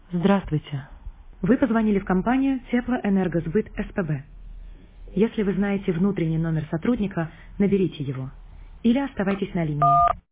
Здравствуйте. Вы позвонили в компанию Теплоэнергосбыт СПБ. Если вы знаете внутренний номер сотрудника, наберите его или оставайтесь на линии.